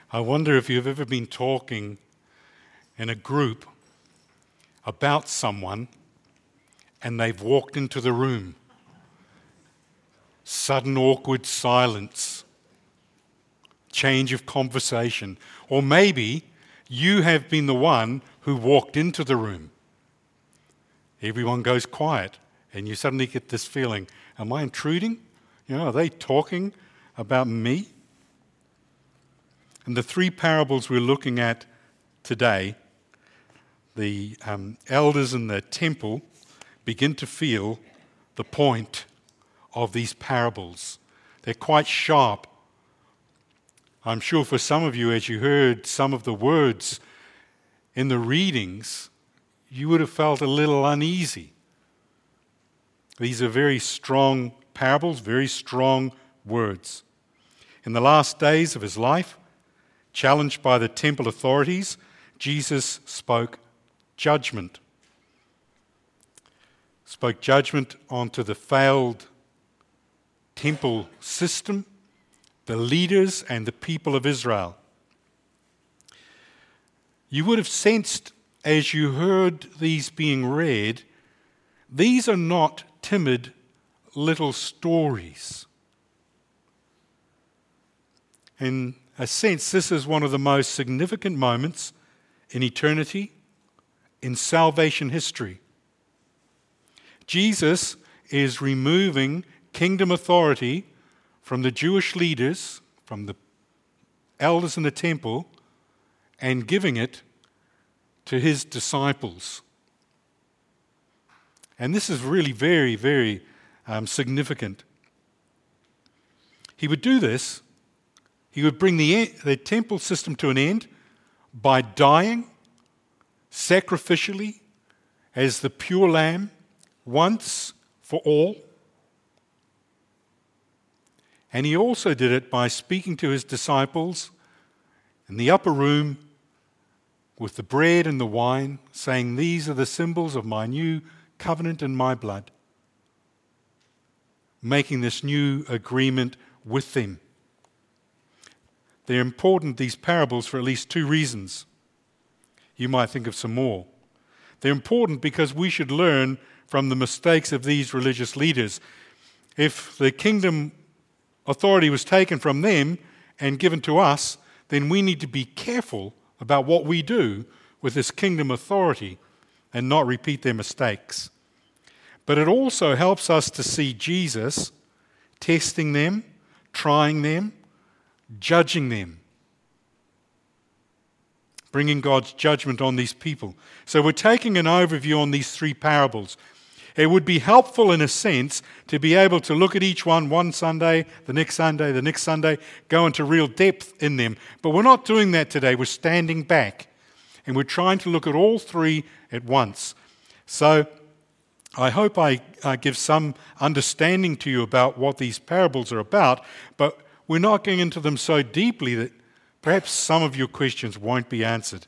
I wonder if you've ever been talking in a group about someone and they've walked into the room. Sudden awkward silence, change of conversation. Or maybe you have been the one who walked into the room. Everyone goes quiet and you suddenly get this feeling, am I intruding? Are they talking about me? And the three parables we're looking at today, the elders in the temple begin to feel the point of these parables. They're quite sharp. I'm sure for some of you, as you heard some of the words in the readings, you would have felt a little uneasy. These are very strong parables, very strong words. In the last days of his life, challenged by the temple authorities, Jesus spoke judgment. Spoke judgment onto the failed temple system, the leaders and the people of Israel. You would have sensed as you heard these being read, these are not timid little stories. In a sense, this is one of the most significant moments in eternity, in salvation history. Jesus is removing kingdom authority from the Jewish leaders, from the elders in the temple, and giving it to his disciples. And this is really very, very significant. He would do this. He would bring the temple system to an end by dying sacrificially as the pure lamb once for all. And he also did it by speaking to his disciples in the upper room with the bread and the wine, saying, "These are the symbols of my new covenant in my blood," making this new agreement with them. They're important, these parables, for at least two reasons. You might think of some more. They're important because we should learn from the mistakes of these religious leaders. If the kingdom authority was taken from them and given to us, then we need to be careful about what we do with this kingdom authority and not repeat their mistakes. But it also helps us to see Jesus testing them, trying them, judging them, bringing God's judgment on these people. So we're taking an overview on these three parables. It would be helpful in a sense to be able to look at each one Sunday, the next Sunday, go into real depth in them. But we're not doing that today. We're standing back and we're trying to look at all three at once. So I hope I give some understanding to you about what these parables are about, but we're not going into them so deeply that perhaps some of your questions won't be answered.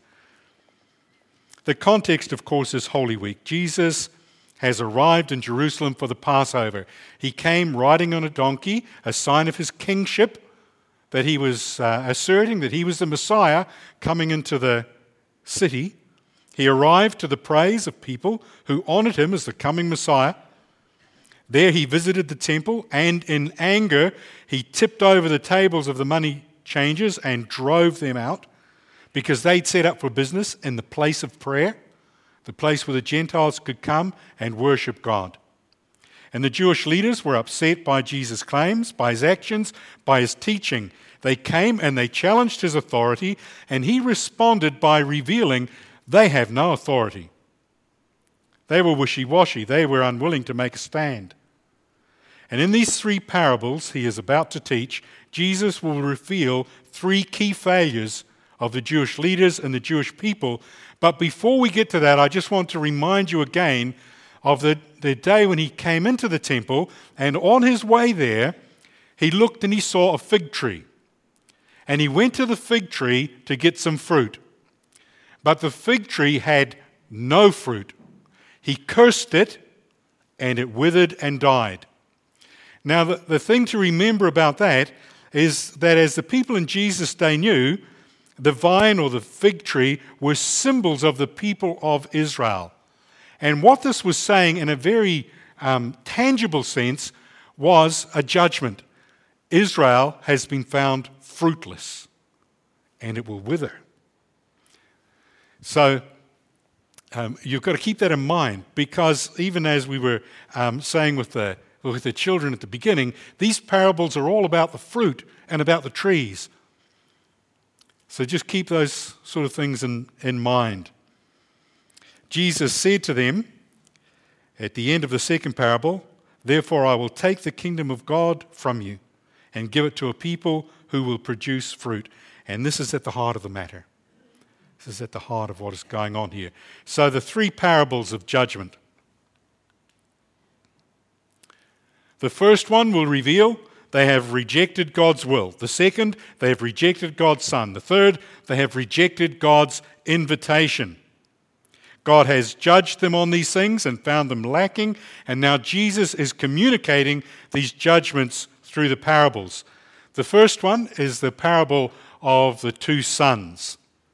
The context, of course, is Holy Week. Jesus has arrived in Jerusalem for the Passover. He came riding on a donkey, a sign of his kingship, that he was asserting that he was the Messiah coming into the city. He arrived to the praise of people who honored him as the coming Messiah. There he visited the temple, and in anger he tipped over the tables of the money changers and drove them out because they'd set up for business in the place of prayer, the place where the Gentiles could come and worship God. And the Jewish leaders were upset by Jesus' claims, by his actions, by his teaching. They came and they challenged his authority, and he responded by revealing they have no authority. They were wishy-washy. They were unwilling to make a stand. And in these three parables he is about to teach, Jesus will reveal three key failures of the Jewish leaders and the Jewish people. But before we get to that, I just want to remind you again of the day when he came into the temple, and on his way there, he looked and he saw a fig tree. And he went to the fig tree to get some fruit. But the fig tree had no fruit. He cursed it, and it withered and died. Now, the thing to remember about that is that as the people in Jesus' day knew, the vine or the fig tree were symbols of the people of Israel. And what this was saying in a very tangible sense was a judgment. Israel has been found fruitless, and it will wither. So you've got to keep that in mind, because even as we were saying with the children at the beginning, these parables are all about the fruit and about the trees. So just keep those sort of things in mind. Jesus said to them at the end of the second parable, "Therefore I will take the kingdom of God from you and give it to a people who will produce fruit." And this is at the heart of the matter. This is at the heart of what is going on here. So the three parables of judgment. The first one will reveal they have rejected God's will. The second, they have rejected God's Son. The third, they have rejected God's invitation. God has judged them on these things and found them lacking, and now Jesus is communicating these judgments through the parables. The first one is the parable of the two sons.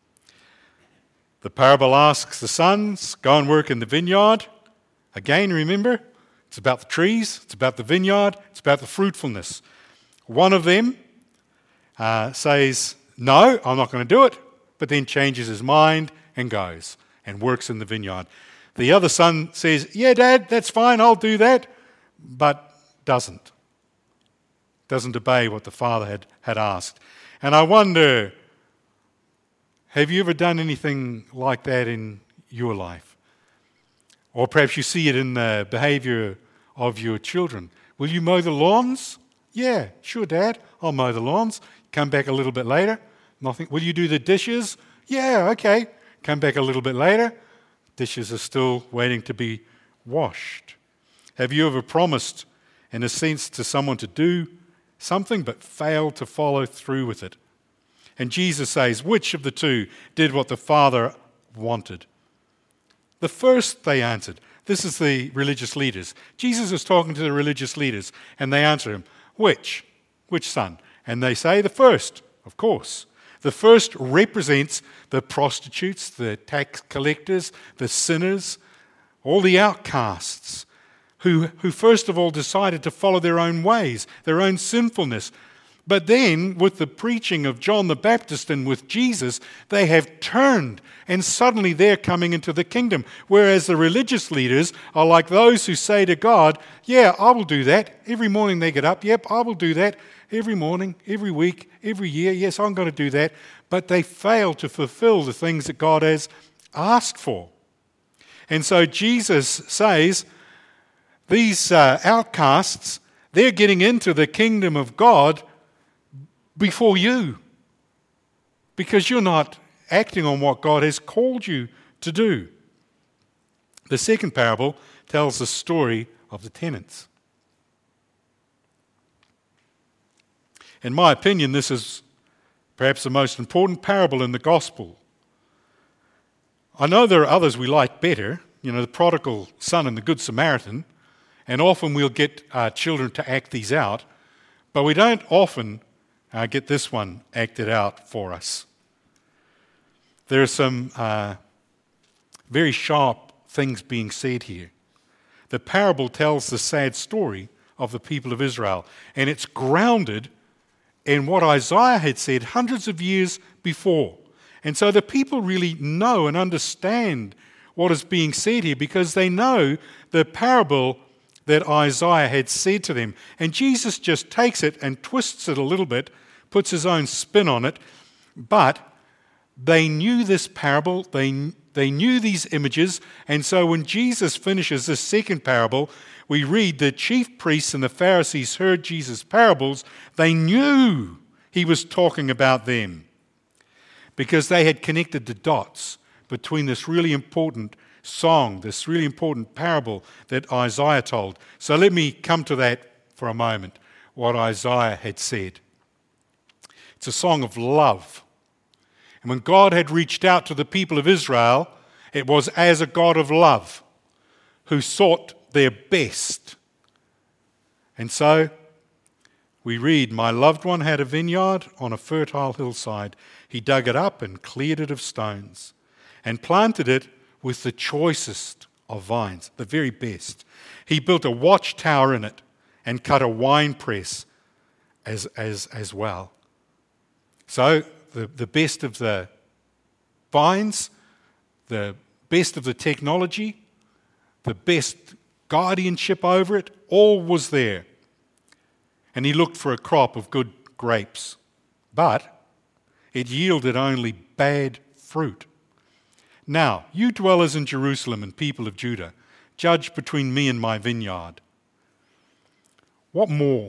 The parable asks the sons, "Go and work in the vineyard." Again, remember, it's about the trees, it's about the vineyard, it's about the fruitfulness. One of them says, "No, I'm not going to do it," but then changes his mind and goes and works in the vineyard. The other son says, "Yeah, Dad, that's fine, I'll do that," but doesn't obey what the father had asked. And I wonder, have you ever done anything like that in your life? Or perhaps you see it in the behavior of your children. Will you mow the lawns? Yeah, sure, Dad, I'll mow the lawns. Come back a little bit later. Nothing. Will you do the dishes? Yeah, okay. Come back a little bit later. Dishes are still waiting to be washed. Have you ever promised, in a sense, to someone to do something but failed to follow through with it? And Jesus says, which of the two did what the Father wanted? The first, they answered. This is the religious leaders. Jesus is talking to the religious leaders, and they answer him, which? Which son? And they say, the first, of course. The first represents the prostitutes, the tax collectors, the sinners, all the outcasts, who first of all decided to follow their own ways, their own sinfulness. But then, with the preaching of John the Baptist and with Jesus, they have turned, and suddenly they're coming into the kingdom. Whereas the religious leaders are like those who say to God, yeah, I will do that. Every morning they get up, yep, I will do that. Every morning, every week, every year, yes, I'm going to do that. But they fail to fulfill the things that God has asked for. And so Jesus says, these outcasts, they're getting into the kingdom of God before you, because you're not acting on what God has called you to do. The second parable tells the story of the tenants. In my opinion, this is perhaps the most important parable in the gospel. I know there are others we like better, the prodigal son and the good Samaritan, and often we'll get our children to act these out, but we don't often get this one acted out for us. There are some very sharp things being said here. The parable tells the sad story of the people of Israel, and it's grounded in what Isaiah had said hundreds of years before. And so the people really know and understand what is being said here, because they know the parable that Isaiah had said to them. And Jesus just takes it and twists it a little bit, puts his own spin on it, but they knew this parable, they knew these images, and so when Jesus finishes this second parable, we read the chief priests and the Pharisees heard Jesus' parables. They knew he was talking about them because they had connected the dots between this really important song, this really important parable that Isaiah told. So let me come to that for a moment, what Isaiah had said. It's a song of love. And when God had reached out to the people of Israel, it was as a God of love who sought their best. And so, we read, "My loved one had a vineyard on a fertile hillside. He dug it up and cleared it of stones and planted it with the choicest of vines," the very best. "He built a watchtower in it and cut a wine press as well." So the best of the vines, the best of the technology, the best guardianship over it, all was there. And he looked for a crop of good grapes, but it yielded only bad fruit. "Now, you dwellers in Jerusalem and people of Judah, judge between me and my vineyard. What more?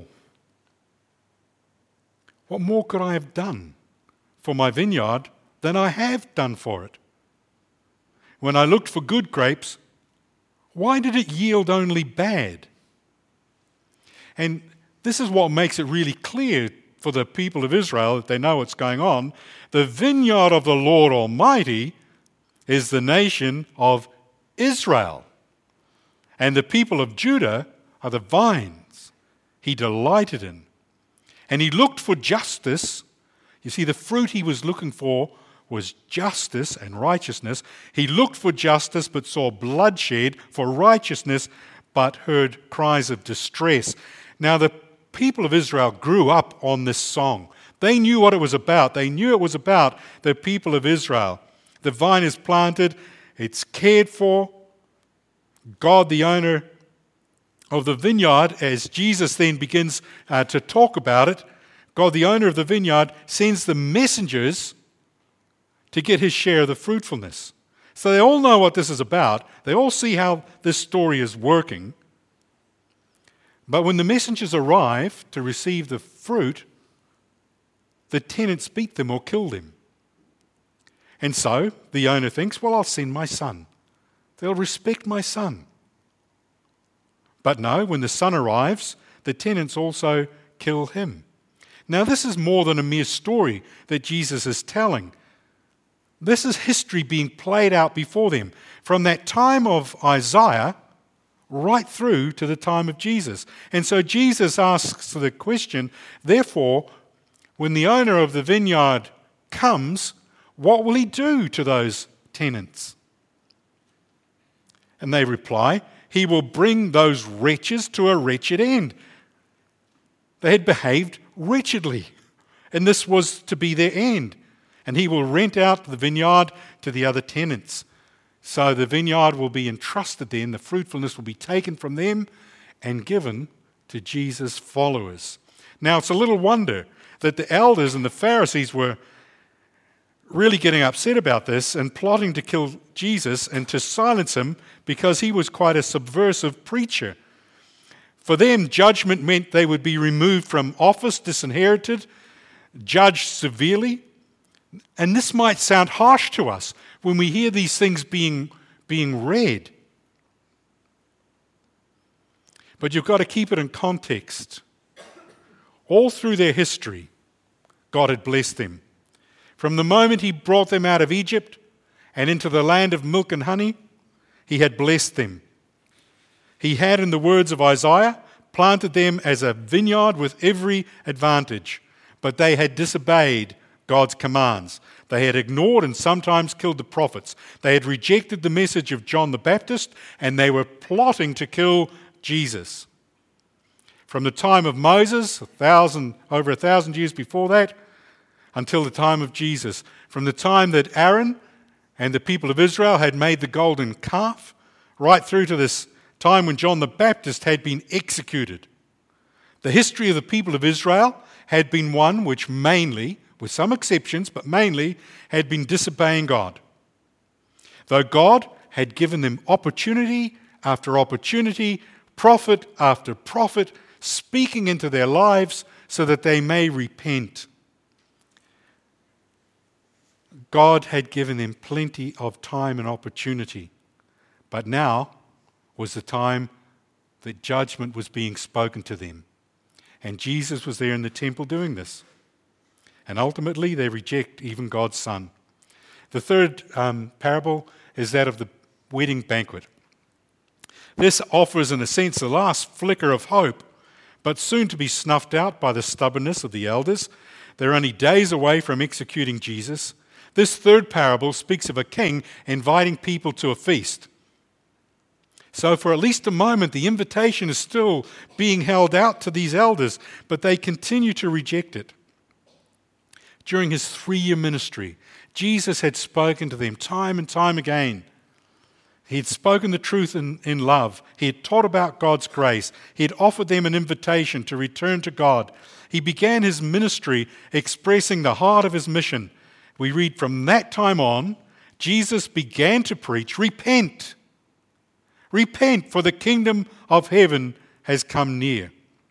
What more could I have done for my vineyard than I have done for it? When I looked for good grapes, why did it yield only bad?" And this is what makes it really clear for the people of Israel that they know what's going on. The vineyard of the Lord Almighty is the nation of Israel, and the people of Judah are the vines he delighted in. And he looked for justice. You see, the fruit he was looking for was justice and righteousness. He looked for justice but saw bloodshed, for righteousness but heard cries of distress. Now the people of Israel grew up on this song. They knew what it was about. They knew it was about the people of Israel. The vine is planted, it's cared for. God, the owner of the vineyard, as Jesus then begins to talk about it, God, the owner of the vineyard, sends the messengers to get his share of the fruitfulness. So they all know what this is about. They all see how this story is working. But when the messengers arrive to receive the fruit, the tenants beat them or kill them. And so the owner thinks, well, I'll send my son. They'll respect my son. But no, when the son arrives, the tenants also kill him. Now this is more than a mere story that Jesus is telling. This is history being played out before them from that time of Isaiah right through to the time of Jesus. And so Jesus asks the question, therefore, when the owner of the vineyard comes, what will he do to those tenants? And they reply, he will bring those wretches to a wretched end. They had behaved wretchedly, and this was to be their end. And he will rent out the vineyard to the other tenants. So the vineyard will be entrusted then, the fruitfulness will be taken from them and given to Jesus' followers. Now it's a little wonder that the elders and the Pharisees were really getting upset about this and plotting to kill Jesus and to silence him because he was quite a subversive preacher. For them, judgment meant they would be removed from office, disinherited, judged severely. And this might sound harsh to us when we hear these things being read. But you've got to keep it in context. All through their history, God had blessed them. From the moment he brought them out of Egypt and into the land of milk and honey, he had blessed them. He had, in the words of Isaiah, planted them as a vineyard with every advantage, but they had disobeyed God's commands. They had ignored and sometimes killed the prophets. They had rejected the message of John the Baptist, and they were plotting to kill Jesus. From the time of Moses, over 1,000 years before that, until the time of Jesus. From the time that Aaron and the people of Israel had made the golden calf, right through to this time when John the Baptist had been executed. The history of the people of Israel had been one which mainly, with some exceptions, but mainly had been disobeying God. Though God had given them opportunity after opportunity, prophet after prophet, speaking into their lives so that they may repent. God had given them plenty of time and opportunity, but now was the time that judgment was being spoken to them. And Jesus was there in the temple doing this. And ultimately, they reject even God's Son. The third parable is that of the wedding banquet. This offers, in a sense, the last flicker of hope but soon to be snuffed out by the stubbornness of the elders. They're only days away from executing Jesus. This third parable speaks of a king inviting people to a feast. So for at least a moment, the invitation is still being held out to these elders, but they continue to reject it. During his 3-year ministry, Jesus had spoken to them time and time again. He had spoken the truth in love. He had taught about God's grace. He had offered them an invitation to return to God. He began his ministry expressing the heart of his mission. We read from that time on, Jesus began to preach, repent. Repent, for the kingdom of heaven has come near.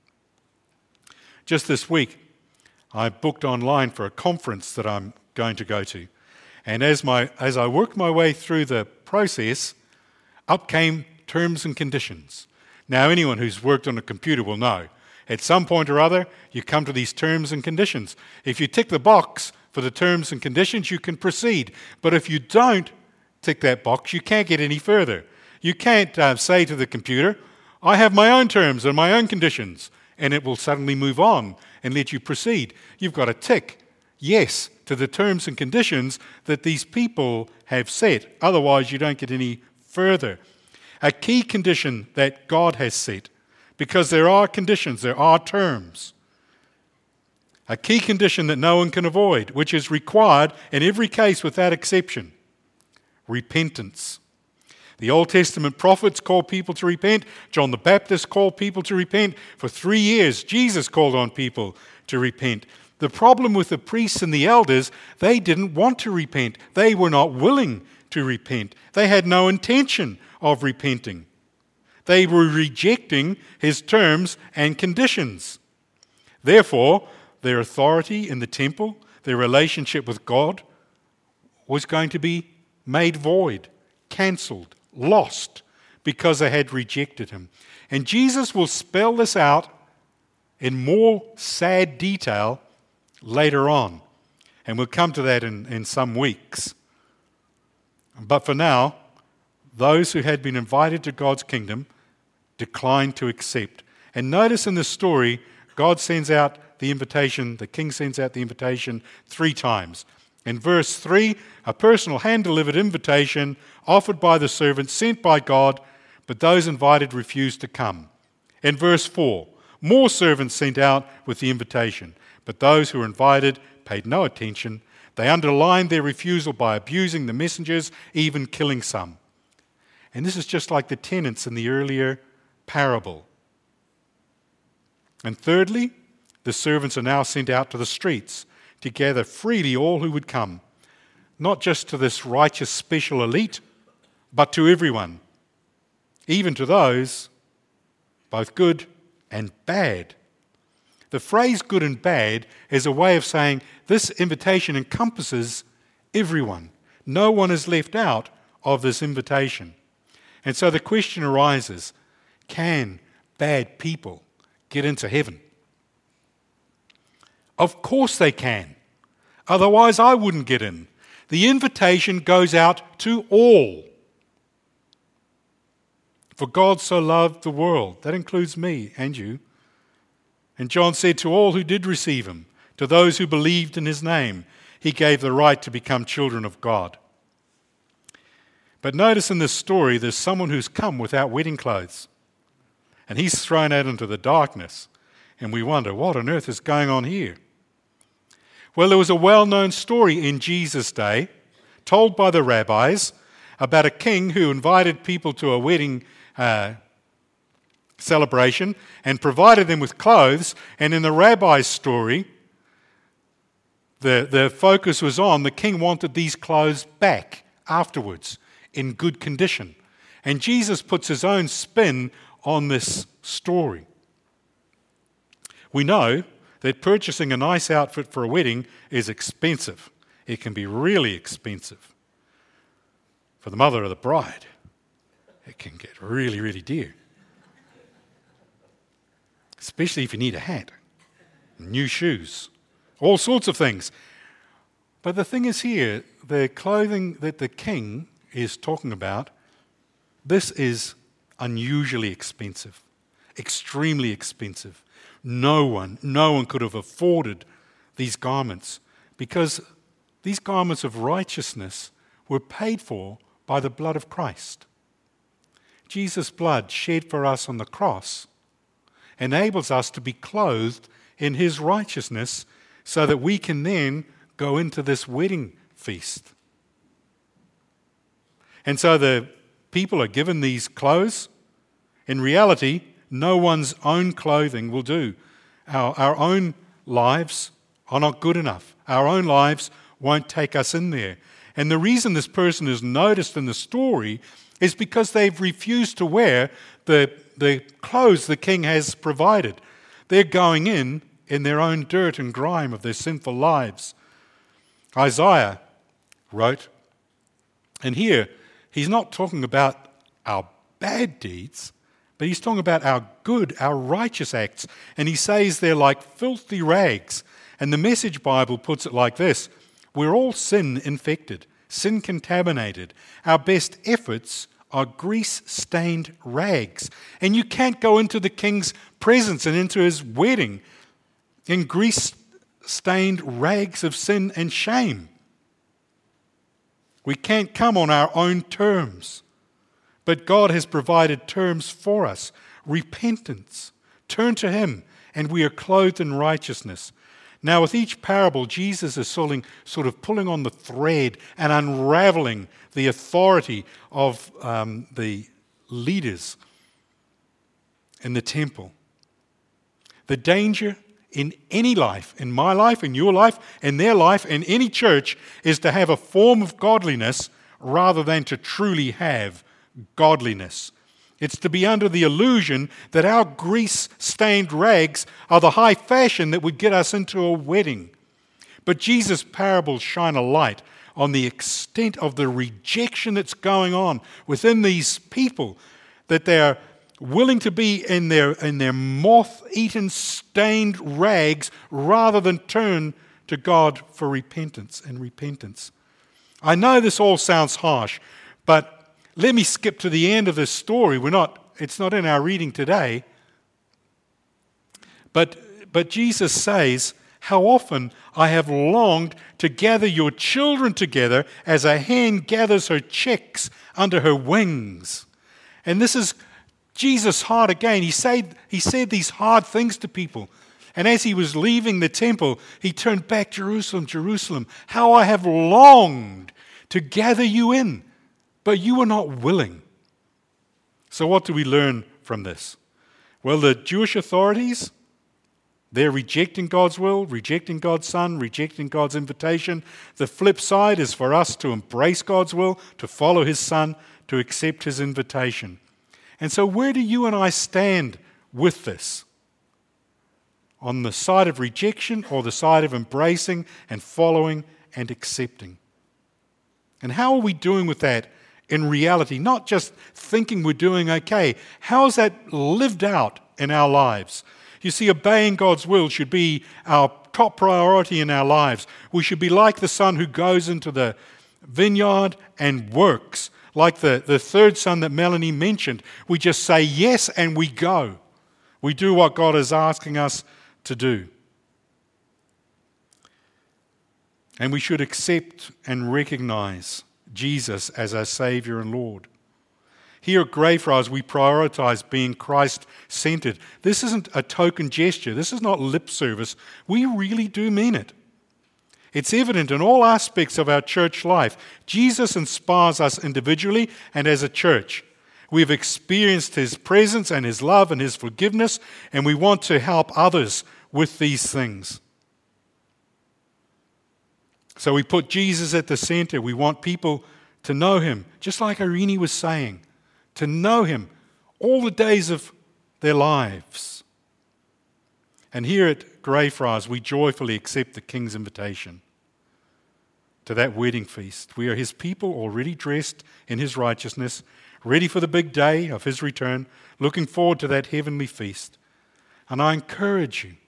Just this week, I booked online for a conference that I'm going to go to. And as I worked my way through the process, up came terms and conditions. Now, anyone who's worked on a computer will know. At some point or other, you come to these terms and conditions. If you tick the box for the terms and conditions, you can proceed. But if you don't tick that box, you can't get any further. You can't say to the computer, I have my own terms and my own conditions, and it will suddenly move on and let you proceed. You've got to tick yes to the terms and conditions that these people have set. Otherwise, you don't get any further. A key condition that God has set, because there are conditions, there are terms. A key condition that no one can avoid, which is required in every case without exception: repentance. The Old Testament prophets called people to repent. John the Baptist called people to repent. For 3 years, Jesus called on people to repent. The problem with the priests and the elders, they didn't want to repent. They were not willing to repent. They had no intention of repenting. They were rejecting his terms and conditions. Therefore, their authority in the temple, their relationship with God, was going to be made void, cancelled, lost, because they had rejected him. And Jesus will spell this out in more sad detail later on. And we'll come to that in some weeks. But for now, those who had been invited to God's kingdom declined to accept. And notice in this story, God sends out the invitation, the king sends out the invitation 3 times. In verse 3, a personal hand-delivered invitation offered by the servant, sent by God, but those invited refused to come. In verse 4, more servants sent out with the invitation, but those who were invited paid no attention. They underlined their refusal by abusing the messengers, even killing some. And this is just like the tenants in the earlier parable. And thirdly, the servants are now sent out to the streets to gather freely all who would come, not just to this righteous special elite, but to everyone, even to those both good and bad. The phrase good and bad is a way of saying this invitation encompasses everyone. No one is left out of this invitation. And so the question arises, can bad people get into heaven? Of course they can. Otherwise, I wouldn't get in. The invitation goes out to all. For God so loved the world. That includes me and you. And John said to all who did receive him, to those who believed in his name, he gave the right to become children of God. But notice in this story, there's someone who's come without wedding clothes. And he's thrown out into the darkness. And we wonder, what on earth is going on here? Well, there was a well-known story in Jesus' day, told by the rabbis, about a king who invited people to a wedding celebration and provided them with clothes. And in the rabbi's story, the focus was on the king wanted these clothes back afterwards in good condition. And Jesus puts his own spin on this story. We know that purchasing a nice outfit for a wedding is expensive. It can be really expensive. For the mother of the bride, it can get really, really dear. Especially if you need a hat, new shoes, all sorts of things. But the thing is here, the clothing that the king is talking about, this is unusually expensive. extremely expensive. No one could have afforded these garments because these garments of righteousness were paid for by the blood of Christ. Jesus' blood shed for us on the cross enables us to be clothed in his righteousness so that we can then go into this wedding feast. And so the people are given these clothes. In reality, no one's own clothing will do. Our own lives are not good enough. Our own lives won't take us in there. And the reason this person is noticed in the story is because they've refused to wear the clothes the king has provided. They're going in their own dirt and grime of their sinful lives. Isaiah wrote, and here he's not talking about our bad deeds, but he's talking about our good, our righteous acts. And he says they're like filthy rags. And the Message Bible puts it like this: we're all sin infected, sin contaminated. Our best efforts are grease-stained rags. And you can't go into the king's presence and into his wedding in grease-stained rags of sin and shame. We can't come on our own terms. But God has provided terms for us. Repentance. Turn to him, and we are clothed in righteousness. Now, with each parable, Jesus is sort of pulling on the thread and unraveling the authority of the leaders in the temple. The danger in any life, in my life, in your life, in their life, in any church, is to have a form of godliness rather than to truly have godliness. It's to be under the illusion that our grease-stained rags are the high fashion that would get us into a wedding. But Jesus' parables shine a light on the extent of the rejection that's going on within these people, that they're willing to be in their moth-eaten, stained rags rather than turn to God for repentance. I know this all sounds harsh, but let me skip to the end of this story. It's not in our reading today. But Jesus says, "How often I have longed to gather your children together as a hen gathers her chicks under her wings." And this is Jesus' heart again. He said these hard things to people. And as he was leaving the temple, he turned back, "Jerusalem, Jerusalem, how I have longed to gather you in, but you were not willing." So what do we learn from this? Well, the Jewish authorities, they're rejecting God's will, rejecting God's Son, rejecting God's invitation. The flip side is for us to embrace God's will, to follow his Son, to accept his invitation. And so where do you and I stand with this? On the side of rejection or the side of embracing and following and accepting? And how are we doing with that in reality? Not just thinking we're doing okay. How is that lived out in our lives? You see, obeying God's will should be our top priority in our lives. We should be like the son who goes into the vineyard and works. Like the third son that Melanie mentioned. We just say yes and we go. We do what God is asking us to do. And we should accept and recognize Jesus as our Savior and Lord. Here at Greyfriars, we prioritize being Christ-centered. This isn't a token gesture. This is not lip service. We really do mean it. It's evident in all aspects of our church life. Jesus inspires us individually and as a church. We've experienced his presence and his love and his forgiveness, and we want to help others with these things. So we put Jesus at the center. We want people to know him, just like Irene was saying, to know him all the days of their lives. And here at Greyfriars, we joyfully accept the King's invitation to that wedding feast. We are his people, already dressed in his righteousness, ready for the big day of his return, looking forward to that heavenly feast. And I encourage you,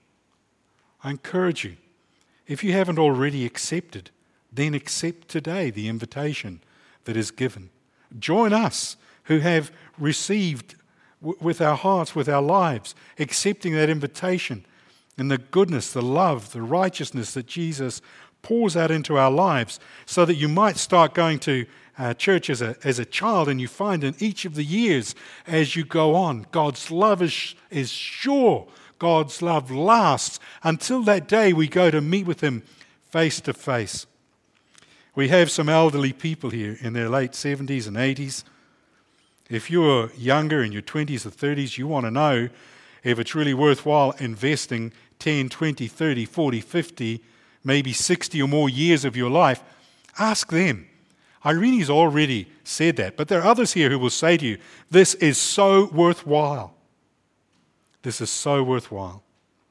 if you haven't already accepted, then accept today the invitation that is given. Join us who have received with our hearts, with our lives, accepting that invitation and the goodness, the love, the righteousness that Jesus pours out into our lives, so that you might start going to church as a child, and you find in each of the years as you go on, God's love is sure. God's love lasts until that day we go to meet with Him face to face. We have some elderly people here in their late 70s and 80s. If you're younger, in your 20s or 30s, you want to know if it's really worthwhile investing 10, 20, 30, 40, 50, maybe 60 or more years of your life. Ask them. Irene's already said that, but there are others here who will say to you, this is so worthwhile. This is so worthwhile.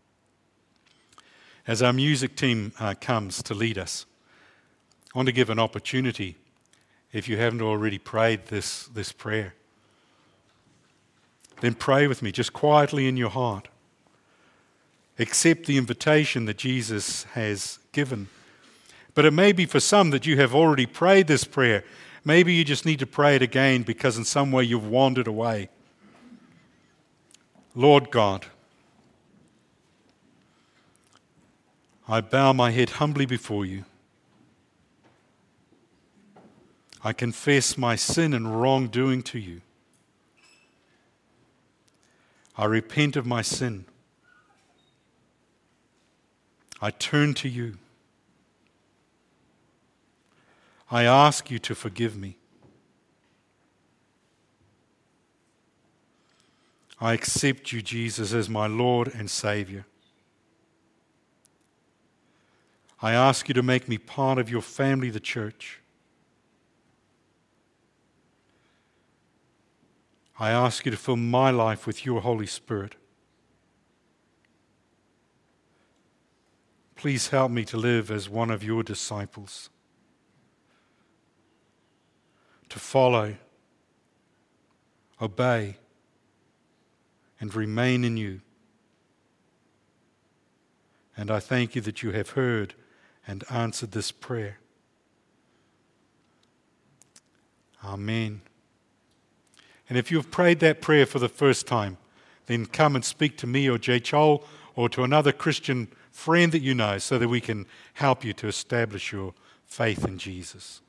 As our music team comes to lead us, I want to give an opportunity, if you haven't already prayed this prayer, then pray with me, just quietly in your heart. Accept the invitation that Jesus has given. But it may be for some that you have already prayed this prayer. Maybe you just need to pray it again because in some way you've wandered away. Lord God, I bow my head humbly before you. I confess my sin and wrongdoing to you. I repent of my sin. I turn to you. I ask you to forgive me. I accept you, Jesus, as my Lord and Savior. I ask you to make me part of your family, the church. I ask you to fill my life with your Holy Spirit. Please help me to live as one of your disciples, to follow, obey, and remain in you. And I thank you that you have heard and answered this prayer. Amen. And if you've prayed that prayer for the first time, then come and speak to me or Jay Chol or to another Christian friend that you know so that we can help you to establish your faith in Jesus.